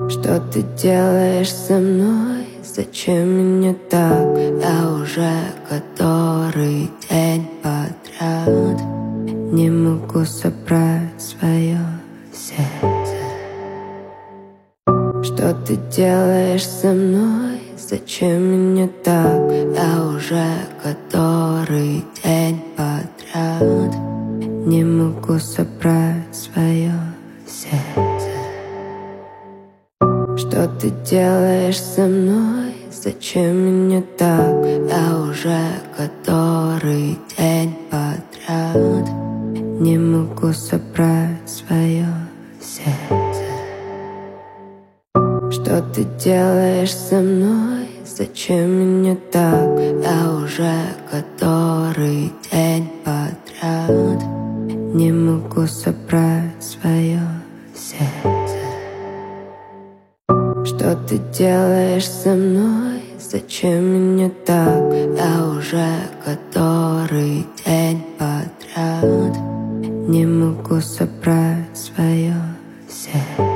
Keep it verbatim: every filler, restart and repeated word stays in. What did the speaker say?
Что ты делаешь со мной? Зачем меня так? Я уже который день подряд не могу собрать свое сердце. Что ты делаешь со мной? Зачем меня так? Я уже который день подряд не могу собрать свое сердце. Что ты делаешь со мной? Зачем меня так? Я уже который день подряд не могу собрать свое сердце. Что ты делаешь со мной? Зачем меня так? Я уже который день подряд не могу собрать свое сердце. Что ты делаешь со мной? Зачем меня так? Я уже который день подряд не могу собрать свое сердце.